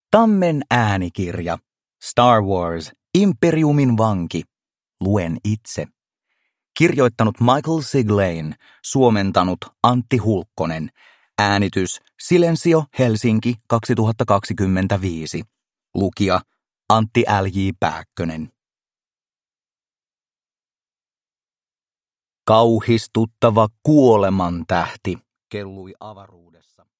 Tammen äänikirja. Star Wars. Imperiumin vanki. Luen itse. Kirjoittanut Michael Siglain. Suomentanut Antti Hulkkonen. Äänitys Silensio Helsinki 2025. Lukija Antti L.J. Pääkkönen. Kauhistuttava kuolemantähti kellui avaruudessa.